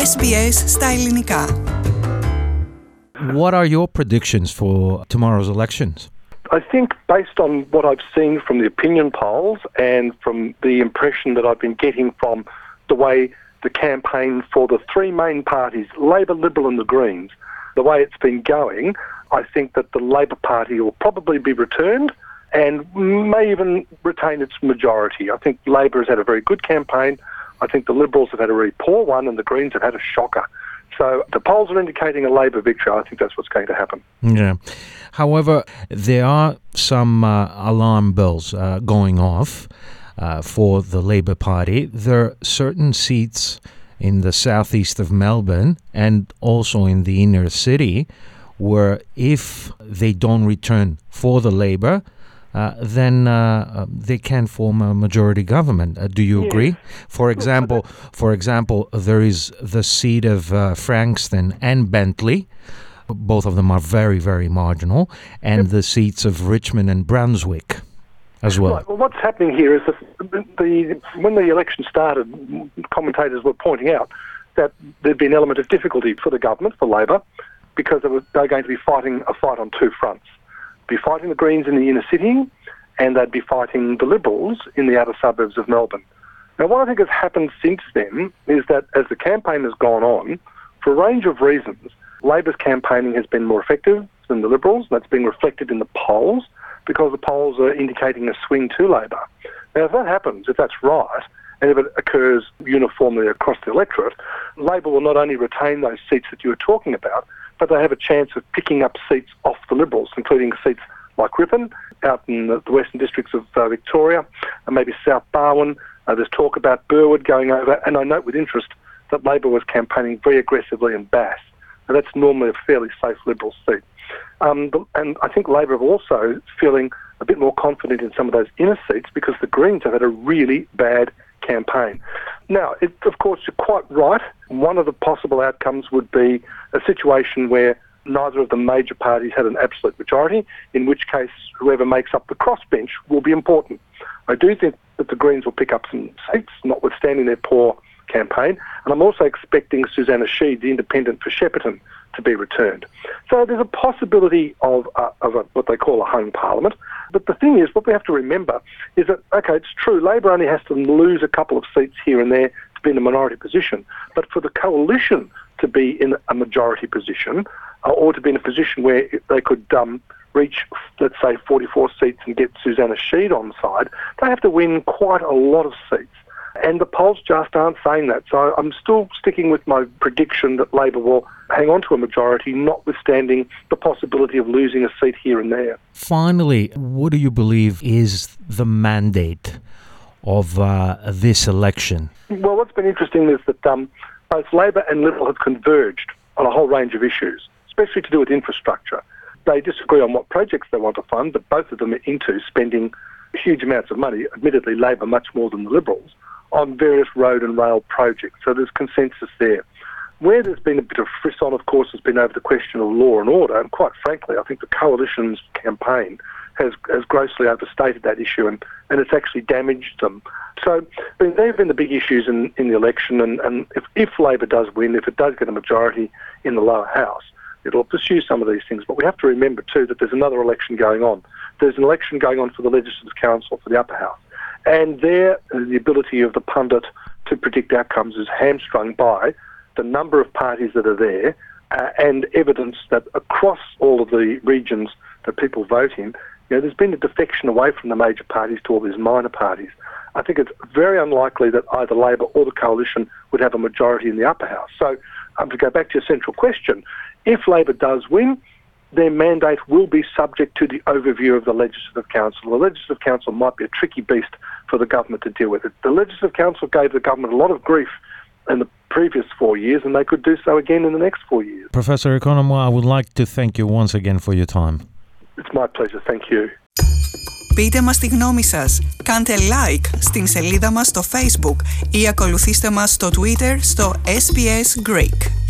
SBS στα ελληνικά. What are your predictions for tomorrow's elections? I think based on what I've seen from the opinion polls and from the impression that I've been getting from the way the campaign for the three main parties, Labor, Liberal and the Greens, the way it's been going, I think that the Labor Party will probably be returned and may even retain its majority. I think Labor has had a very good campaign. I think the Liberals have had a really poor one and the Greens have had a shocker. So the polls are indicating a Labor victory. I think that's what's going to happen. Yeah. However, there are some alarm bells going off for the Labor Party. There are certain seats in the southeast of Melbourne and also in the inner city where if they don't return for the Labor, then they can form a majority government. Do you agree? For example, there is the seat of Frankston and Bentley. Both of them are very, very marginal. And the seats of Richmond and Brunswick as well. Right. Well, what's happening here is that when the election started, commentators were pointing out that there'd be an element of difficulty for the government, for Labor, because they're going to be fighting a fight on two fronts. Be fighting the Greens in the inner city and they'd be fighting the Liberals in the outer suburbs of Melbourne. Now, what I think has happened since then is that as the campaign has gone on, for a range of reasons, Labor's campaigning has been more effective than the Liberals. That's being reflected in the polls because the polls are indicating a swing to Labor. Now, if that happens, if that's right, and if it occurs uniformly across the electorate, Labor will not only retain those seats that you were talking about, but they have a chance of picking up seats off the Liberals, including seats like Ripon, out in the western districts of Victoria, and maybe South Barwon. There's talk about Burwood going over, and I note with interest that Labor was campaigning very aggressively in Bass. Now, that's normally a fairly safe Liberal seat. And I think Labor are also feeling a bit more confident in some of those inner seats because the Greens have had a really bad campaign. Now, of course, you're quite right. One of the possible outcomes would be a situation where neither of the major parties had an absolute majority, in which case whoever makes up the crossbench will be important. I do think that the Greens will pick up some seats, notwithstanding their poor campaign, and I'm also expecting Susanna Sheed, the independent for Shepparton, to be returned. So there's a possibility of what they call a hung parliament. But the thing is, what we have to remember is that, okay, it's true, Labor only has to lose a couple of seats here and there to be in a minority position. But for the coalition to be in a majority position, or to be in a position where they could reach, let's say, 44 seats and get Susanna Sheed on side, they have to win quite a lot of seats. And the polls just aren't saying that. So I'm still sticking with my prediction that Labor will hang on to a majority, notwithstanding the possibility of losing a seat here and there. Finally, what do you believe is the mandate of this election? Well, what's been interesting is that both Labor and Liberal have converged on a whole range of issues, especially to do with infrastructure. They disagree on what projects they want to fund, but both of them are into spending huge amounts of money, admittedly Labor much more than the Liberals, on various road and rail projects. So there's consensus there. Where there's been a bit of frisson, of course, has been over the question of law and order, and quite frankly, I think the Coalition's campaign has grossly overstated that issue, and it's actually damaged them. So they've been the big issues in the election, and if Labor does win, if it does get a majority in the lower house, it'll pursue some of these things. But we have to remember, too, that there's another election going on. There's an election going on for the Legislative Council, for the upper house. And there, the ability of the pundit to predict outcomes is hamstrung by the number of parties that are there and evidence that across all of the regions that people vote in, there's been a defection away from the major parties to all these minor parties. I think it's very unlikely that either Labor or the Coalition would have a majority in the upper house. So to go back to your central question, if Labor does win, their mandate will be subject to the overview of the Legislative Council. The Legislative Council might be a tricky beast for the government to deal with. The Legislative Council gave the government a lot of grief in the previous 4 years, and they could do so again in the next 4 years. Professor Economou, I would like to thank you once again for your time. It's my pleasure. Thank you. Πείτε μας τη γνώμη σας. Κάντε like στην σελίδα μας στο Facebook ή ακολουθήστε μας στο Twitter στο SBS Greek.